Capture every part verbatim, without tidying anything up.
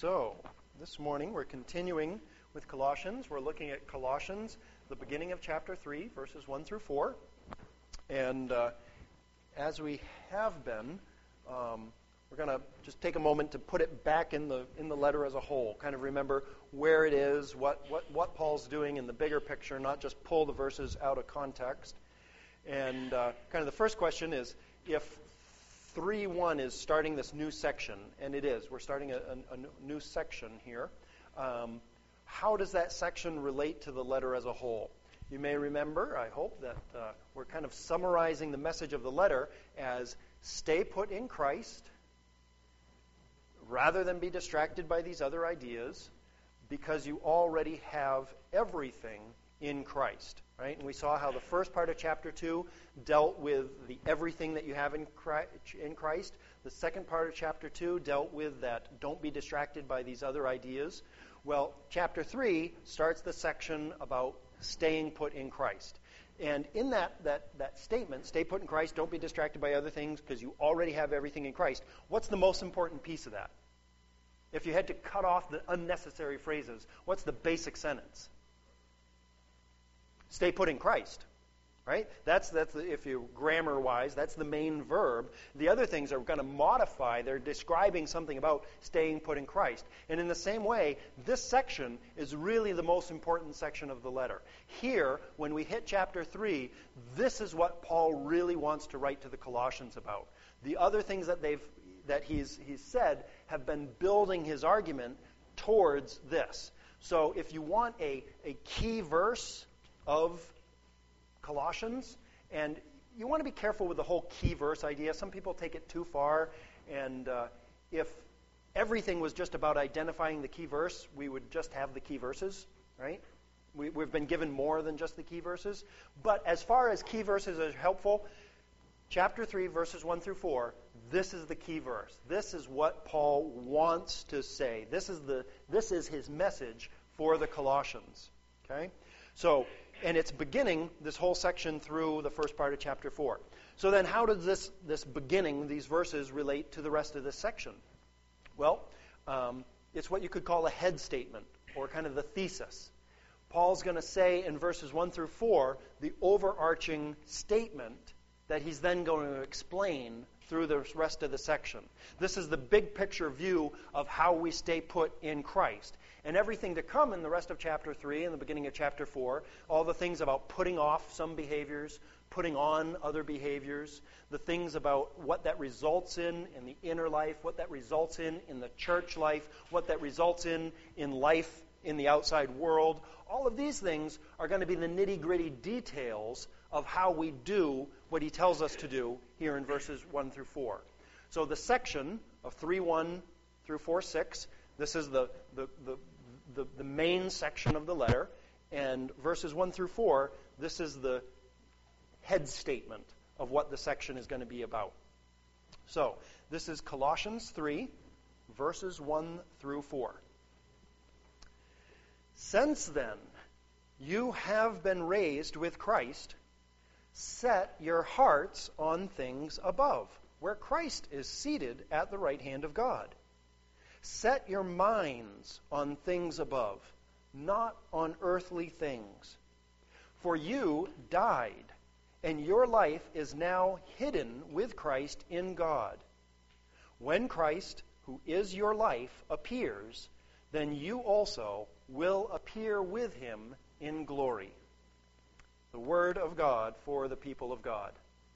So, this morning we're continuing with Colossians. We're looking at Colossians, the beginning of chapter three, verses one through four. And uh, as we have been, um, we're going to just take a moment to put it back in the in the letter as a whole. Kind of remember where it is, what, what, what Paul's doing in the bigger picture, not just pull the verses out of context. And uh, kind of the first question is, if three one is starting this new section, and it is. We're starting a, a, a new section here. Um, how does that section relate to the letter as a whole? You may remember, I hope, that uh, we're kind of summarizing the message of the letter as stay put in Christ rather than be distracted by these other ideas, because you already have everything in Christ. Right? And we saw how the first part of chapter two dealt with the everything that you have in Christ. The second part of chapter two dealt with that don't be distracted by these other ideas. Well, chapter three starts the section about staying put in Christ. And in that, that, that statement, stay put in Christ, don't be distracted by other things because you already have everything in Christ, what's the most important piece of that? If you had to cut off the unnecessary phrases, what's the basic sentence? Stay put in Christ, right? That's, that's the, if you grammar-wise, that's the main verb. The other things are going to modify. They're describing something about staying put in Christ. And in the same way, this section is really the most important section of the letter. Here, when we hit chapter three, this is what Paul really wants to write to the Colossians about. The other things that they've that he's he's said have been building his argument towards this. So if you want a, a key verse of Colossians, and you want to be careful with the whole key verse idea. Some people take it too far, and uh, if everything was just about identifying the key verse, we would just have the key verses, right? We, we've been given more than just the key verses. But as far as key verses are helpful, chapter three, verses one through four, this is the key verse. This is what Paul wants to say. This is the this is his message for the Colossians, okay? So, and it's beginning this whole section through the first part of chapter four. So then how does this, this beginning, these verses, relate to the rest of this section? Well, um, it's what you could call a head statement, or kind of the thesis. Paul's going to say in verses one through four the overarching statement that he's then going to explain through the rest of the section. This is the big picture view of how we stay put in Christ. And everything to come in the rest of chapter three and the beginning of chapter four, all the things about putting off some behaviors, putting on other behaviors, the things about what that results in in the inner life, what that results in in the church life, what that results in in life in the outside world. All of these things are going to be the nitty-gritty details of how we do what he tells us to do here in verses one through four. So the section of three one through four six, this is the, the, the, the, the main section of the letter. And verses one through four, this is the head statement of what the section is going to be about. So this is Colossians three, verses one through four. Since then, you have been raised with Christ. Set your hearts on things above, where Christ is seated at the right hand of God. Set your minds on things above, not on earthly things. For you died, and your life is now hidden with Christ in God. When Christ, who is your life, appears, then you also will appear with him in glory. The word of God for the people of God.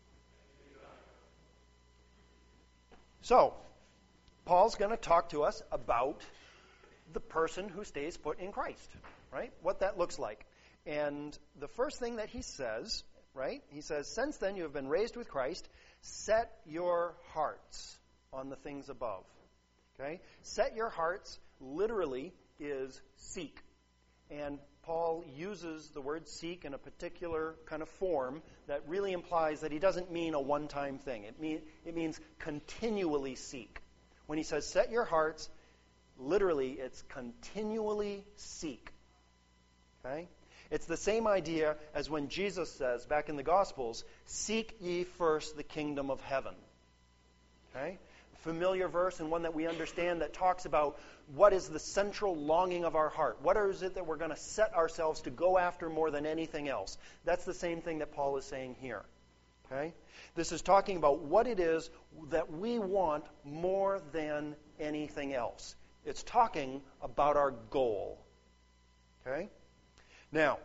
So, Paul's going to talk to us about the person who stays put in Christ, right? What that looks like. And the first thing that he says, right? He says, since then you have been raised with Christ, set your hearts on the things above. Okay? Set your hearts literally is seek. And Paul uses the word seek in a particular kind of form that really implies that he doesn't mean a one-time thing. It, mean, it means continually seek. When he says set your hearts, literally it's continually seek. Okay? It's the same idea as when Jesus says back in the Gospels, seek ye first the kingdom of heaven. Okay? familiar verse and one that we understand that talks about what is the central longing of our heart. What is it that we're going to set ourselves to go after more than anything else? That's the same thing that Paul is saying here. Okay? This is talking about what it is that we want more than anything else. It's talking about our goal. Okay? Now,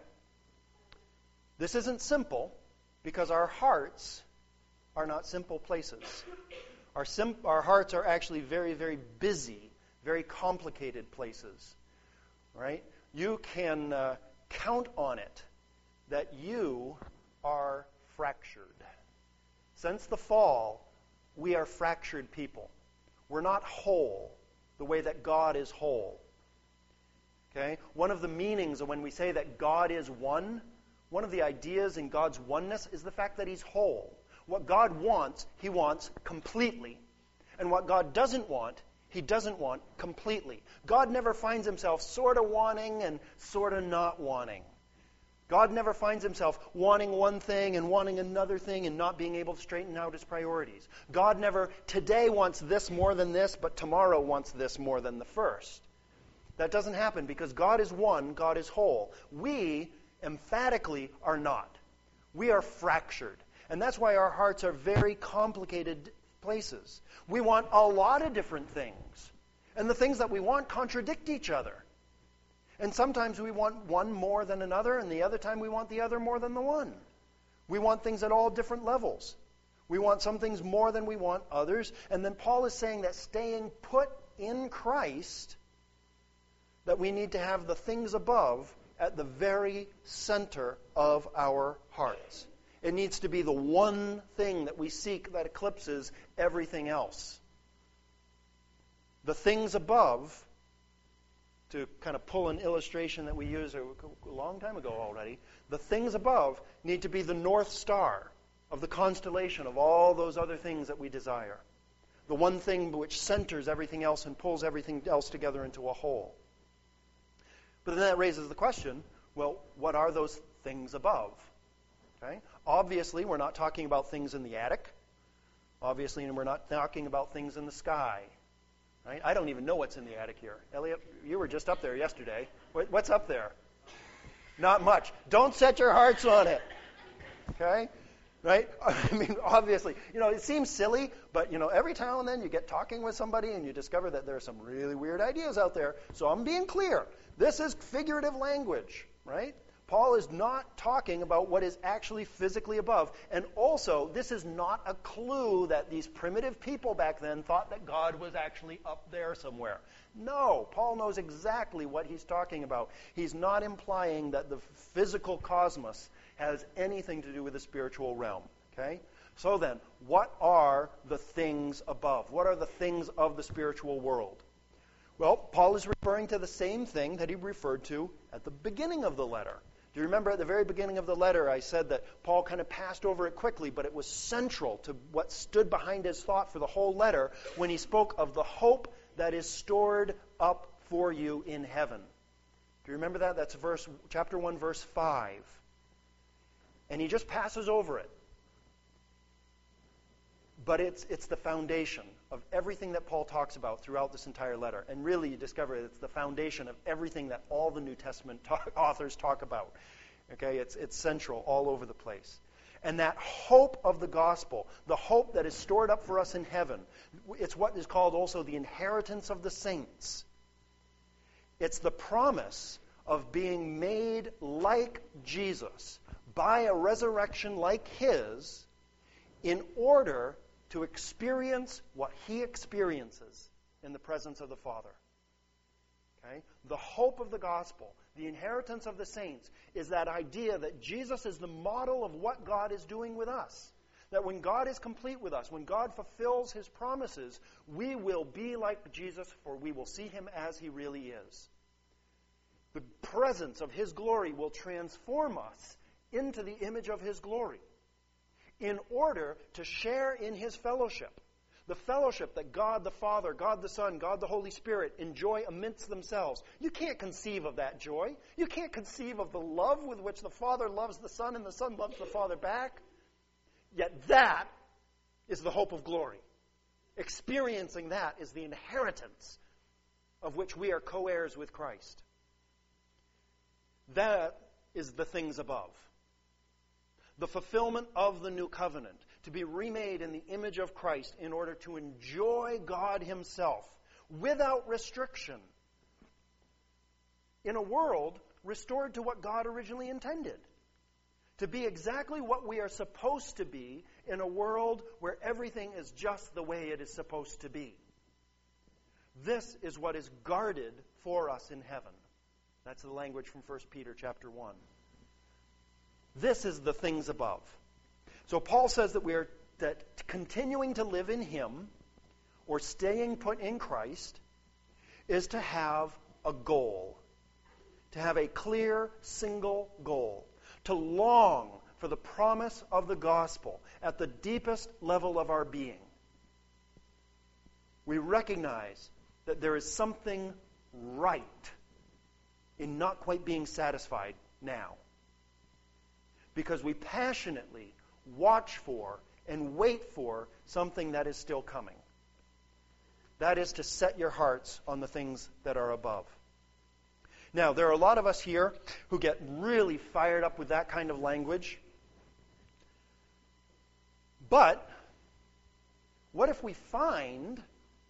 this isn't simple because our hearts are not simple places. Our, sim- our hearts are actually very, very busy, very complicated places. Right? You can uh, count on it that you are fractured. Since the fall, we are fractured people. We're not whole the way that God is whole. Okay? One of the meanings of when we say that God is one, one of the ideas in God's oneness is the fact that He's whole. What God wants, He wants completely. And what God doesn't want, He doesn't want completely. God never finds Himself sort of wanting and sort of not wanting. God never finds Himself wanting one thing and wanting another thing and not being able to straighten out His priorities. God never today wants this more than this, but tomorrow wants this more than the first. That doesn't happen because God is one, God is whole. We emphatically are not. We are fractured. And that's why our hearts are very complicated places. We want a lot of different things. And the things that we want contradict each other. And sometimes we want one more than another, and the other time we want the other more than the one. We want things at all different levels. We want some things more than we want others. And then Paul is saying that staying put in Christ, that we need to have the things above at the very center of our hearts. It needs to be the one thing that we seek that eclipses everything else. The things above, to kind of pull an illustration that we used a long time ago already, the things above need to be the North Star of the constellation of all those other things that we desire. The one thing which centers everything else and pulls everything else together into a whole. But then that raises the question, well, what are those things above? Okay? Obviously, we're not talking about things in the attic. Obviously, we're not talking about things in the sky. Right? I don't even know what's in the attic here. Elliot, you were just up there yesterday. What's up there? Not much. Don't set your hearts on it. Okay? Right? I mean, obviously, you know, it seems silly, but, you know, every now and then you get talking with somebody and you discover that there are some really weird ideas out there. So I'm being clear. This is figurative language, right? Paul is not talking about what is actually physically above. And also, this is not a clue that these primitive people back then thought that God was actually up there somewhere. No, Paul knows exactly what he's talking about. He's not implying that the physical cosmos has anything to do with the spiritual realm. Okay? So then, what are the things above? What are the things of the spiritual world? Well, Paul is referring to the same thing that he referred to at the beginning of the letter. Do you remember at the very beginning of the letter I said that Paul kind of passed over it quickly, but it was central to what stood behind his thought for the whole letter when he spoke of the hope that is stored up for you in heaven. Do you remember that? That's verse chapter one, verse five. And he just passes over it. But it's it's the foundation of everything that Paul talks about throughout this entire letter. And really, you discover it's the foundation of everything that all the New Testament talk, authors talk about. Okay, it's it's central all over the place. And that hope of the gospel, the hope that is stored up for us in heaven, it's what is called also the inheritance of the saints. It's the promise of being made like Jesus by a resurrection like His in order to experience what He experiences in the presence of the Father. Okay? The hope of the gospel, the inheritance of the saints, is that idea that Jesus is the model of what God is doing with us. That when God is complete with us, when God fulfills His promises, we will be like Jesus, for we will see Him as He really is. The presence of His glory will transform us into the image of His glory, in order to share in His fellowship. The fellowship that God the Father, God the Son, God the Holy Spirit enjoy amidst themselves. You can't conceive of that joy. You can't conceive of the love with which the Father loves the Son and the Son loves the Father back. Yet that is the hope of glory. Experiencing that is the inheritance of which we are co-heirs with Christ. That is the things above. The fulfillment of the new covenant, to be remade in the image of Christ in order to enjoy God Himself without restriction in a world restored to what God originally intended. To be exactly what we are supposed to be in a world where everything is just the way it is supposed to be. This is what is guarded for us in heaven. That's the language from First Peter chapter one. This is the things above. So Paul says that we are that continuing to live in Him, or staying put in Christ, is to have a goal. To have a clear, single goal. To long for the promise of the gospel at the deepest level of our being. We recognize that there is something right in not quite being satisfied now. Because we passionately watch for and wait for something that is still coming. That is to set your hearts on the things that are above. Now, there are a lot of us here who get really fired up with that kind of language. But what if we find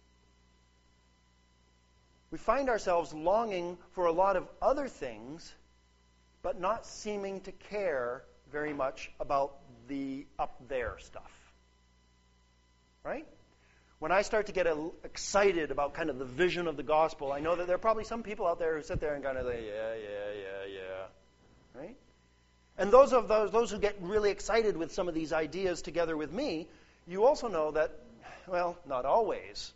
we find ourselves longing for a lot of other things, but not seeming to care very much about the up there stuff? Right? When I start to get a, excited about kind of the vision of the gospel, I know that there are probably some people out there who sit there and kind of say, yeah, yeah, yeah, yeah. Right? And those of those, those who get really excited with some of these ideas together with me, you also know that, well, not always.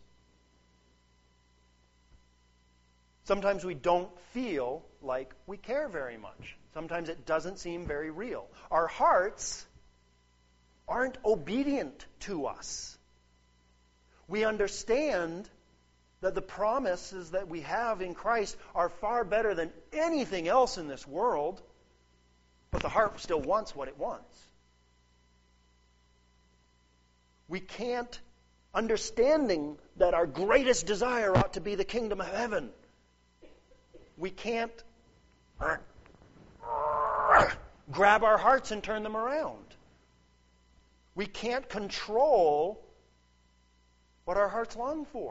Sometimes we don't feel like we care very much. Sometimes it doesn't seem very real. Our hearts aren't obedient to us. We understand that the promises that we have in Christ are far better than anything else in this world, but the heart still wants what it wants. We can't, understanding that our greatest desire ought to be the kingdom of heaven, we can't grab our hearts and turn them around. We can't control what our hearts long for.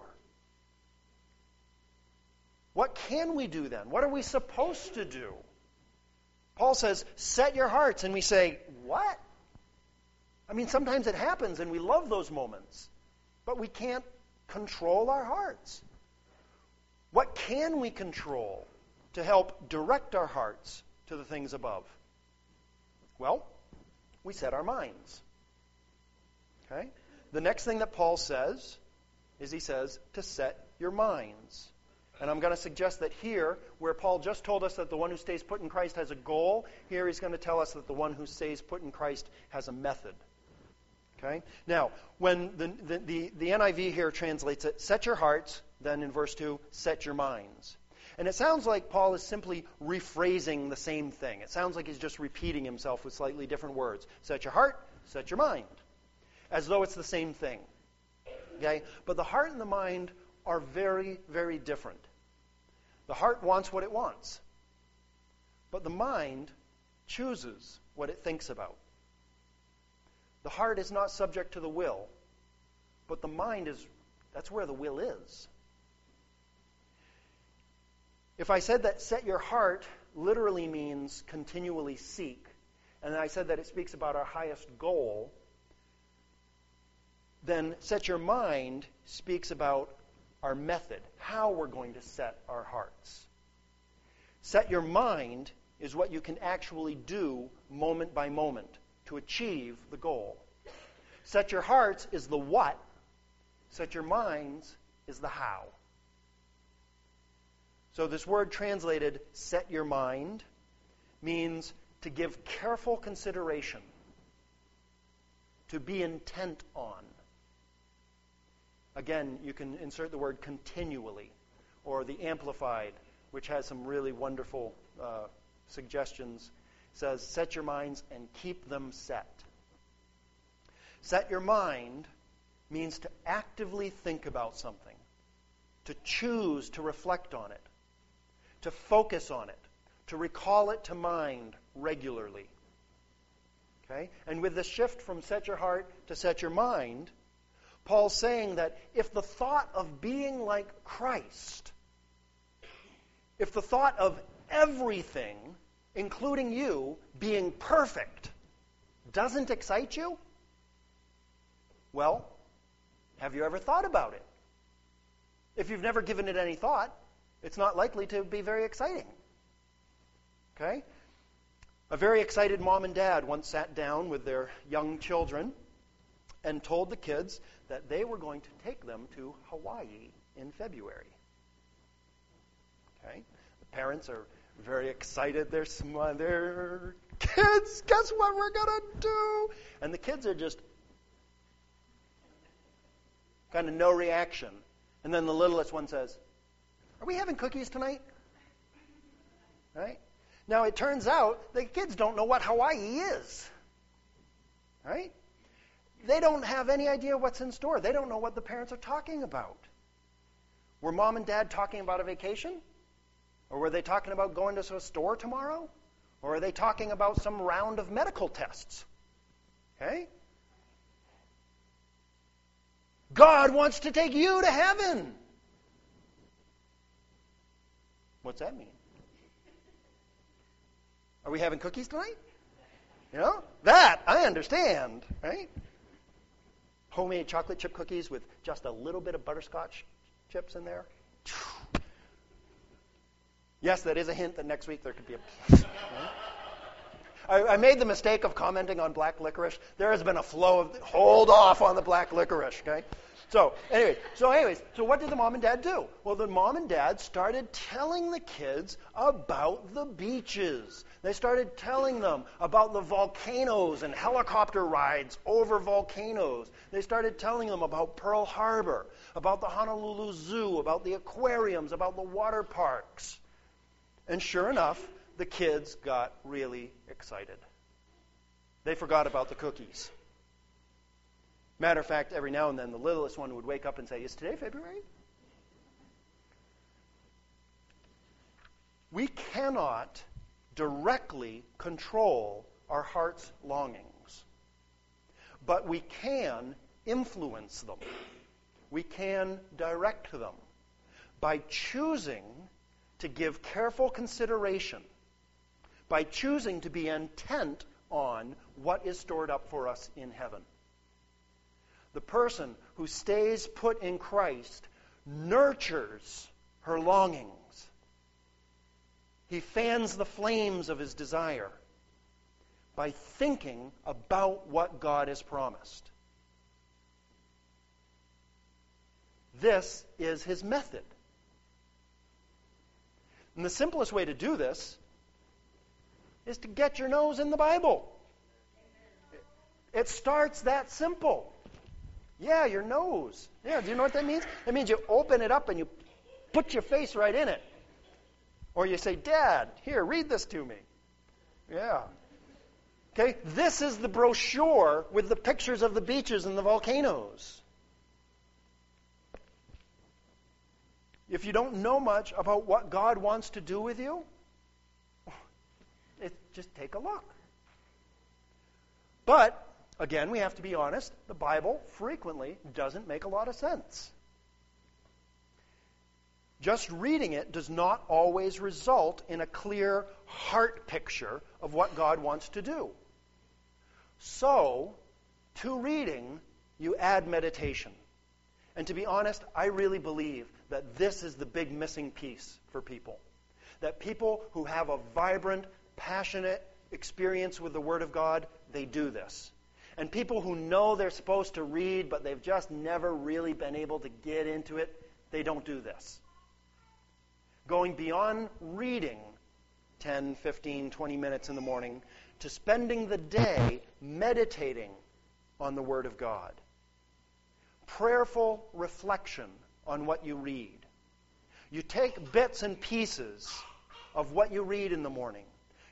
What can we do then? What are we supposed to do? Paul says, set your hearts. And we say, what? I mean, sometimes it happens and we love those moments. But we can't control our hearts. What can we control to help direct our hearts to the things above? Well, we set our minds. Okay? The next thing that Paul says is he says to set your minds. And I'm going to suggest that here, where Paul just told us that the one who stays put in Christ has a goal, here he's going to tell us that the one who stays put in Christ has a method. Okay? Now, when the, the, the, the N I V here translates it, set your hearts, then in verse two, set your minds. And it sounds like Paul is simply rephrasing the same thing. It sounds like he's just repeating himself with slightly different words. Set your heart, set your mind. As though it's the same thing. Okay? But the heart and the mind are very, very different. The heart wants what it wants. But the mind chooses what it thinks about. The heart is not subject to the will. But the mind is, that's where the will is. If I said that set your heart literally means continually seek, and I said that it speaks about our highest goal, then set your mind speaks about our method, how we're going to set our hearts. Set your mind is what you can actually do moment by moment to achieve the goal. Set your hearts is the what. Set your minds is the how. So this word translated, set your mind, means to give careful consideration, to be intent on. Again, you can insert the word continually, or the Amplified, which has some really wonderful uh, suggestions. It says, set your minds and keep them set. Set your mind means to actively think about something, to choose to reflect on it, to focus on it, to recall it to mind regularly. Okay? And with the shift from set your heart to set your mind, Paul's saying that if the thought of being like Christ, if the thought of everything, including you, being perfect, doesn't excite you, well, have you ever thought about it? If you've never given it any thought, it's not likely to be very exciting. Okay? A very excited mom and dad once sat down with their young children and told the kids that they were going to take them to Hawaii in February. Okay? The parents are very excited. They're smiling. They're, kids, guess what we're going to do? And the kids are just kind of no reaction. And then the littlest one says, are we having cookies tonight? Right? Now, it turns out the kids don't know what Hawaii is. Right? They don't have any idea what's in store. They don't know what the parents are talking about. Were mom and dad talking about a vacation? Or were they talking about going to a store tomorrow? Or are they talking about some round of medical tests? Okay? God wants to take you to heaven. What's that mean? Are we having cookies tonight? You know? That, I understand, right? Homemade chocolate chip cookies with just a little bit of butterscotch chips in there. Yes, that is a hint that next week there could be a... Right? I, I made the mistake of commenting on black licorice. There has been a flow of... Hold off on the black licorice, okay? So, anyway, so anyways, so what did the mom and dad do? Well, the mom and dad started telling the kids about the beaches. They started telling them about the volcanoes and helicopter rides over volcanoes. They started telling them about Pearl Harbor, about the Honolulu Zoo, about the aquariums, about the water parks. And sure enough, the kids got really excited. They forgot about the cookies. Matter of fact, every now and then the littlest one would wake up and say, is today February? We cannot directly control our heart's longings, but we can influence them. We can direct them by choosing to give careful consideration, by choosing to be intent on what is stored up for us in heaven. The person who stays put in Christ nurtures her longings. He fans the flames of his desire by thinking about what God has promised. This is his method. And the simplest way to do this is to get your nose in the Bible. It starts that simple. Yeah, your nose. Yeah, do you know what that means? It means you open it up and you put your face right in it. Or you say, Dad, here, read this to me. Yeah. Okay, this is the brochure with the pictures of the beaches and the volcanoes. If you don't know much about what God wants to do with you, it, just take a look. But again, we have to be honest, the Bible frequently doesn't make a lot of sense. Just reading it does not always result in a clear heart picture of what God wants to do. So, to reading, you add meditation. And to be honest, I really believe that this is the big missing piece for people. That people who have a vibrant, passionate experience with the Word of God, they do this. And people who know they're supposed to read, but they've just never really been able to get into it, they don't do this. Going beyond reading ten, fifteen, twenty minutes in the morning to spending the day meditating on the Word of God. Prayerful reflection on what you read. You take bits and pieces of what you read in the morning.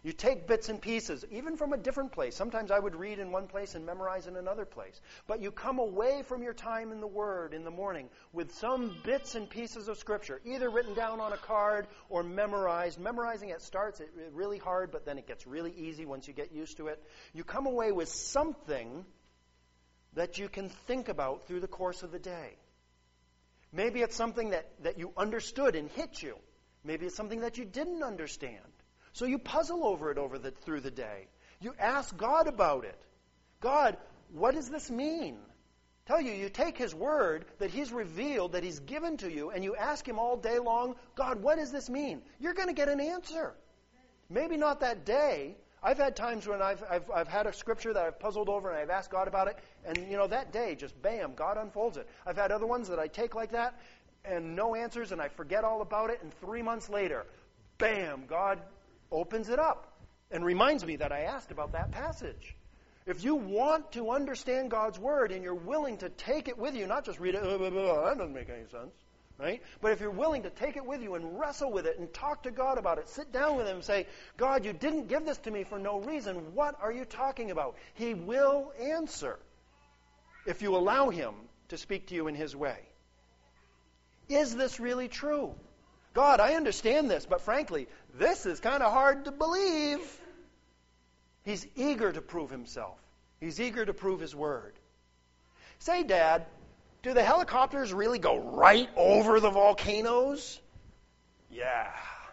You take bits and pieces, even from a different place. Sometimes I would read in one place and memorize in another place. But you come away from your time in the Word in the morning with some bits and pieces of Scripture, either written down on a card or memorized. Memorizing it starts it really hard, but then it gets really easy once you get used to it. You come away with something that you can think about through the course of the day. Maybe it's something that, that you understood and hit you. Maybe it's something that you didn't understand. So you puzzle over it over the, through the day. You ask God about it. God, what does this mean? Tell you, you take His Word that He's revealed, that He's given to you, and you ask Him all day long, God, what does this mean? You're going to get an answer. Maybe not that day. I've had times when I've, I've, I've had a scripture that I've puzzled over and I've asked God about it, and, you know, that day, just bam, God unfolds it. I've had other ones that I take like that, and no answers, and I forget all about it, and three months later, bam, God opens it up and reminds me that I asked about that passage. If you want to understand God's Word and you're willing to take it with you, not just read it, uh, blah, blah, blah, that doesn't make any sense, right? But if you're willing to take it with you and wrestle with it and talk to God about it, sit down with Him and say, God, you didn't give this to me for no reason. What are you talking about? He will answer if you allow Him to speak to you in His way. Is this really true? God, I understand this, but frankly, this is kind of hard to believe. He's eager to prove Himself. He's eager to prove His Word. Say, Dad, do the helicopters really go right over the volcanoes? Yeah.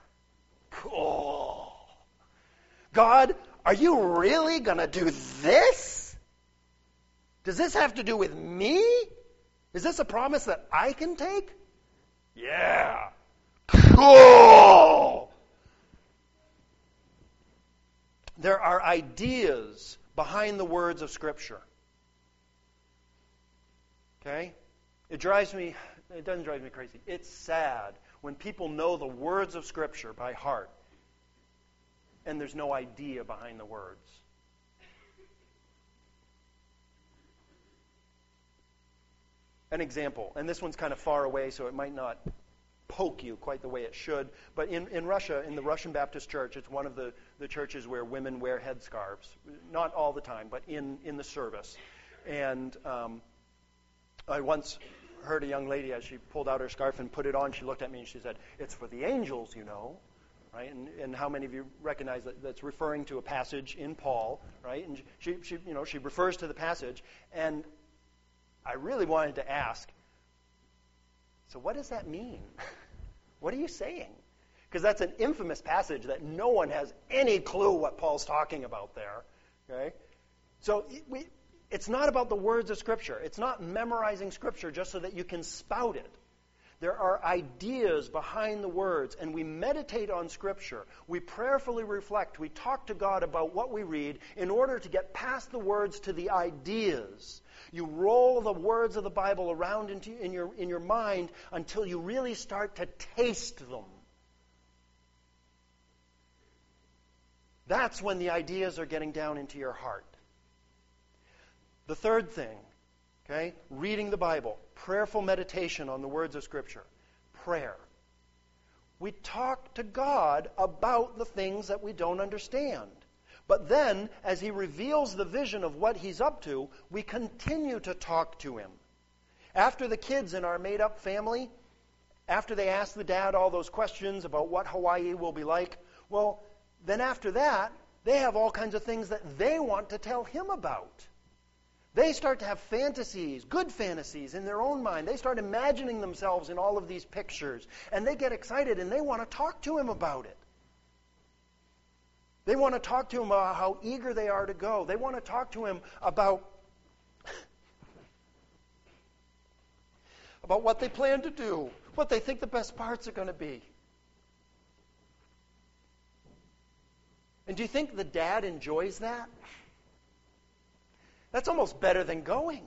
Cool. God, are you really going to do this? Does this have to do with me? Is this a promise that I can take? Yeah. Cool! There are ideas behind the words of Scripture. Okay? It drives me, it doesn't drive me crazy. It's sad when people know the words of Scripture by heart and there's no idea behind the words. An example, and this one's kind of far away, so it might not poke you quite the way it should. But in, in Russia, in the Russian Baptist Church, it's one of the, the churches where women wear headscarves. Not all the time, but in, in the service. And um, I once heard a young lady, as she pulled out her scarf and put it on, she looked at me and she said, "It's for the angels, you know." Right? And, and how many of you recognize that that's referring to a passage in Paul, right? And she, she, you know, she refers to the passage. And I really wanted to ask, so what does that mean? What are you saying? Because that's an infamous passage that no one has any clue what Paul's talking about there. Okay? So we, it's not about the words of Scripture. It's not memorizing Scripture just so that you can spout it. There are ideas behind the words, and we meditate on Scripture. We prayerfully reflect. We talk to God about what we read in order to get past the words to the ideas. You roll the words of the Bible around into, in your, in your mind until you really start to taste them. That's when the ideas are getting down into your heart. The third thing, okay, reading the Bible, prayerful meditation on the words of Scripture, prayer. We talk to God about the things that we don't understand. But then, as He reveals the vision of what He's up to, we continue to talk to Him. After the kids in our made-up family, after they ask the dad all those questions about what Hawaii will be like, well, then after that, they have all kinds of things that they want to tell him about. They start to have fantasies, good fantasies in their own mind. They start imagining themselves in all of these pictures, and they get excited and they want to talk to Him about it. They want to talk to Him about how eager they are to go. They want to talk to Him about, about what they plan to do, what they think the best parts are going to be. And do you think the dad enjoys that? That's almost better than going.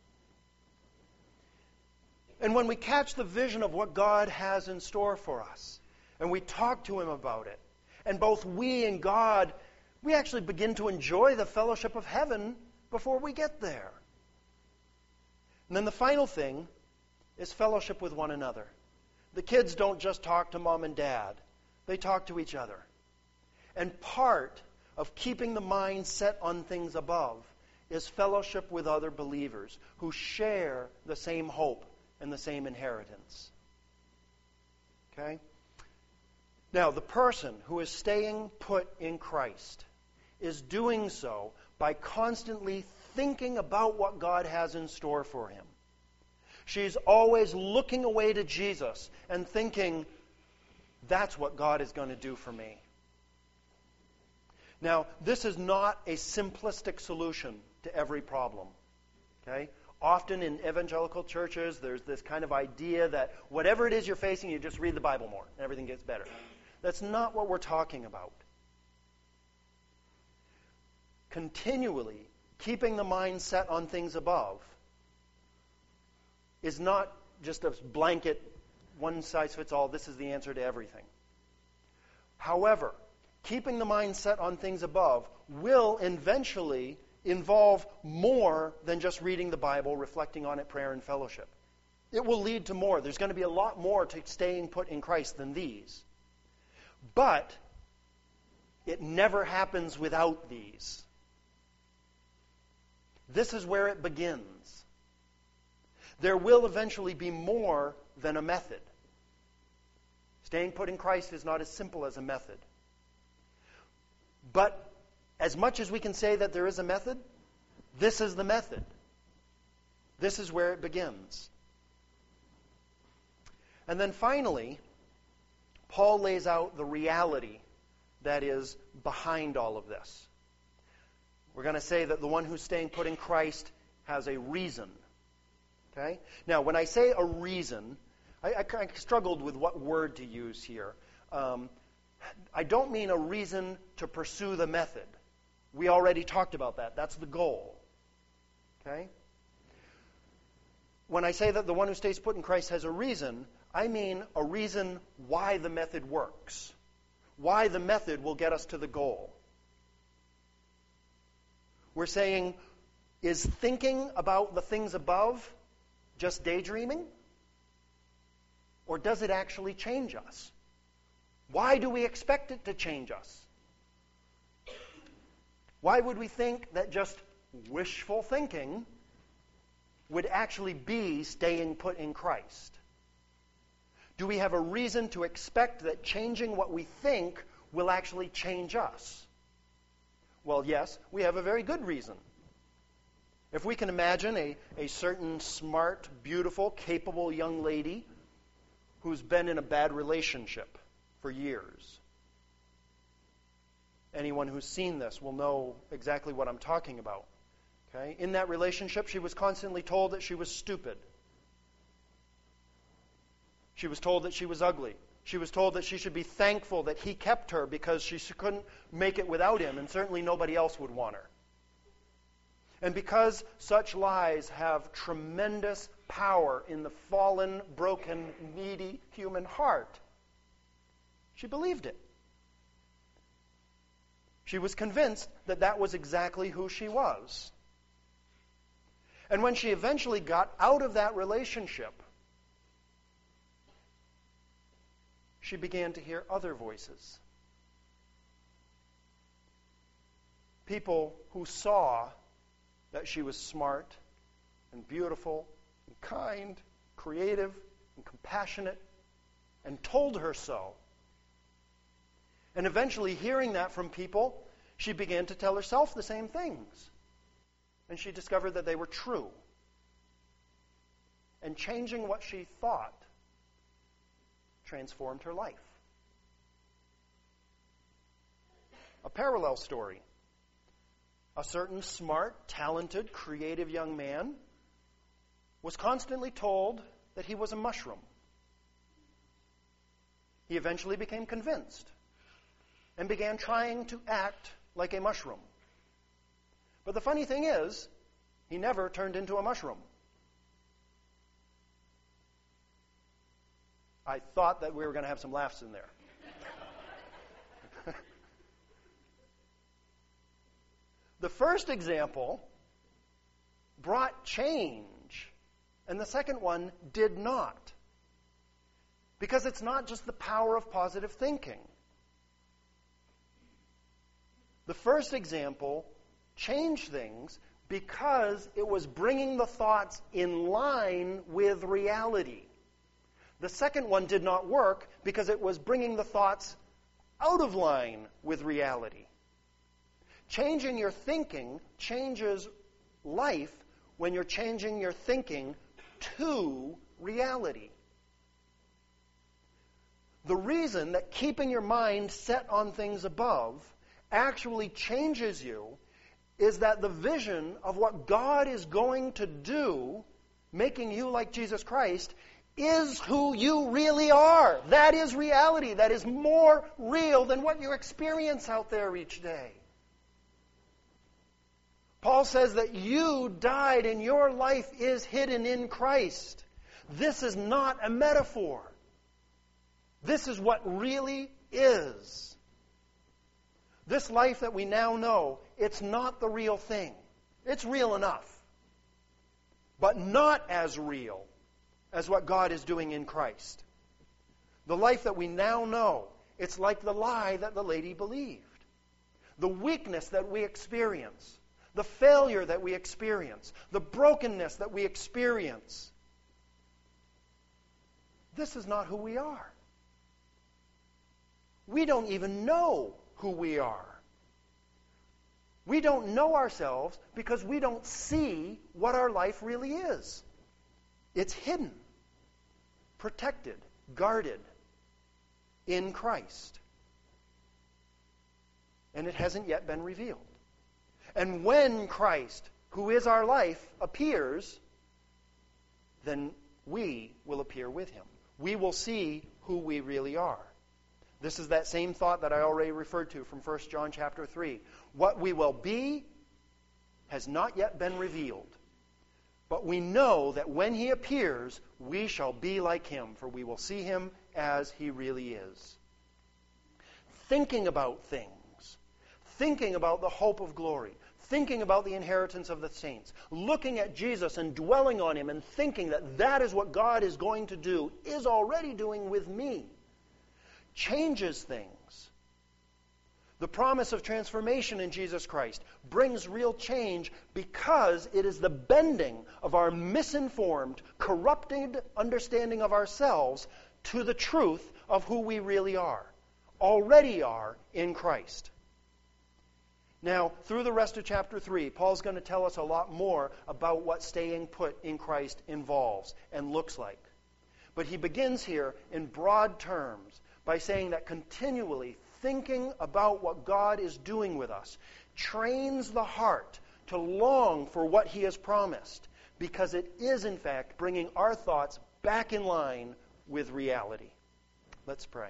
And when we catch the vision of what God has in store for us, and we talk to Him about it, and both we and God, we actually begin to enjoy the fellowship of heaven before we get there. And then the final thing is fellowship with one another. The kids don't just talk to mom and dad. They talk to each other. And part of keeping the mind set on things above is fellowship with other believers who share the same hope and the same inheritance. Okay? Now, the person who is staying put in Christ is doing so by constantly thinking about what God has in store for him. She's always looking away to Jesus and thinking, that's what God is going to do for me. Now, this is not a simplistic solution to every problem. Okay? Often in evangelical churches, there's this kind of idea that whatever it is you're facing, you just read the Bible more and everything gets better. That's not what we're talking about. Continually keeping the mind set on things above is not just a blanket, one size fits all, this is the answer to everything. However, keeping the mind set on things above will eventually involve more than just reading the Bible, reflecting on it, prayer, and fellowship. It will lead to more. There's going to be a lot more to staying put in Christ than these. But it never happens without these. This is where it begins. There will eventually be more than a method. Staying put in Christ is not as simple as a method. But as much as we can say that there is a method, this is the method. This is where it begins. And then finally, Paul lays out the reality that is behind all of this. We're going to say that the one who's staying put in Christ has a reason. Okay? Now, when I say a reason, I, I, I struggled with what word to use here. Um, I don't mean a reason to pursue the method. We already talked about that. That's the goal. Okay? When I say that the one who stays put in Christ has a reason, I mean a reason why the method works. Why the method will get us to the goal. We're saying, is thinking about the things above just daydreaming? Or does it actually change us? Why do we expect it to change us? Why would we think that just wishful thinking would actually be staying put in Christ? Do we have a reason to expect that changing what we think will actually change us? Well, yes, we have a very good reason. If we can imagine a, a certain smart, beautiful, capable young lady who's been in a bad relationship for years. Anyone who's seen this will know exactly what I'm talking about. Okay? In that relationship, she was constantly told that she was stupid. She was told that she was ugly. She was told that she should be thankful that he kept her because she couldn't make it without him, and certainly nobody else would want her. And because such lies have tremendous power in the fallen, broken, needy human heart, she believed it. She was convinced that that was exactly who she was. And when she eventually got out of that relationship, she began to hear other voices. People who saw that she was smart and beautiful and kind, creative and compassionate, and told her so. And eventually, hearing that from people, she began to tell herself the same things. And she discovered that they were true. And changing what she thought transformed her life. A parallel story. A certain smart, talented, creative young man was constantly told that he was a mushroom. He eventually became convinced and began trying to act like a mushroom. But the funny thing is, he never turned into a mushroom. I thought that we were going to have some laughs in there. The first example brought change, and the second one did not. Because it's not just the power of positive thinking. The first example changed things because it was bringing the thoughts in line with reality. The second one did not work because it was bringing the thoughts out of line with reality. Changing your thinking changes life when you're changing your thinking to reality. The reason that keeping your mind set on things above actually changes you is that the vision of what God is going to do, making you like Jesus Christ, is who you really are. That is reality. That is more real than what you experience out there each day. Paul says that you died and your life is hidden in Christ. This is not a metaphor. This is what really is. This life that we now know, it's not the real thing. It's real enough, but not as real as what God is doing in Christ. The life that we now know, it's like the lie that the lady believed. The weakness that we experience, the failure that we experience, the brokenness that we experience. This is not who we are. We don't even know who we are. We don't know ourselves because we don't see what our life really is. It's hidden, protected, guarded in Christ. And it hasn't yet been revealed. And when Christ, who is our life, appears, then we will appear with him. We will see who we really are. This is that same thought that I already referred to from First John chapter three. What we will be has not yet been revealed. But we know that when he appears, we shall be like him, for we will see him as he really is. Thinking about things, thinking about the hope of glory, thinking about the inheritance of the saints, looking at Jesus and dwelling on him and thinking that that is what God is going to do, is already doing with me, changes things. The promise of transformation in Jesus Christ brings real change because it is the bending of our misinformed, corrupted understanding of ourselves to the truth of who we really are, already are in Christ. Now, through the rest of chapter three, Paul's going to tell us a lot more about what staying put in Christ involves and looks like. But he begins here in broad terms by saying that continually thinking about what God is doing with us trains the heart to long for what he has promised, because it is, in fact, bringing our thoughts back in line with reality. Let's pray.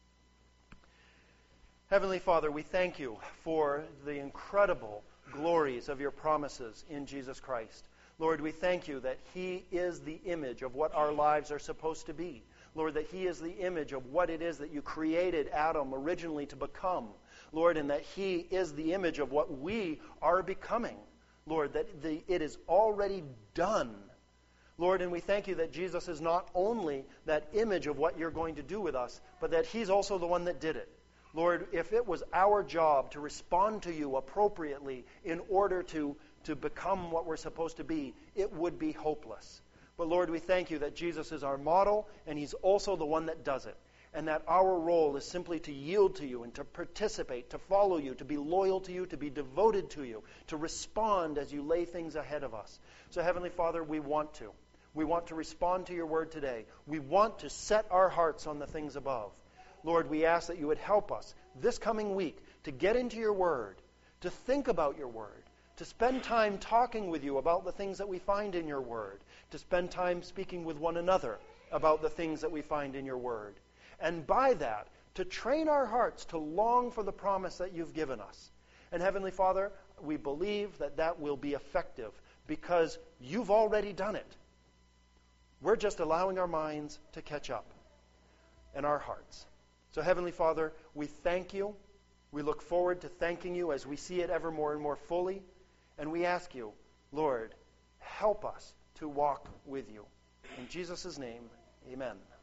Heavenly Father, we thank you for the incredible glories of your promises in Jesus Christ. Lord, we thank you that he is the image of what our lives are supposed to be. Lord, that he is the image of what it is that you created Adam originally to become. Lord, and that he is the image of what we are becoming. Lord, that the, it is already done. Lord, and we thank you that Jesus is not only that image of what you're going to do with us, but that he's also the one that did it. Lord, if it was our job to respond to you appropriately in order to, to become what we're supposed to be, it would be hopeless. But Lord, we thank you that Jesus is our model, and he's also the one that does it. And that our role is simply to yield to you and to participate, to follow you, to be loyal to you, to be devoted to you, to respond as you lay things ahead of us. So Heavenly Father, we want to. We want to respond to your word today. We want to set our hearts on the things above. Lord, we ask that you would help us this coming week to get into your word, to think about your word, to spend time talking with you about the things that we find in your word, to spend time speaking with one another about the things that we find in your word. And by that, to train our hearts to long for the promise that you've given us. And Heavenly Father, we believe that that will be effective because you've already done it. We're just allowing our minds to catch up and our hearts. So Heavenly Father, we thank you. We look forward to thanking you as we see it ever more and more fully. And we ask you, Lord, help us to walk with you. In Jesus' name, amen.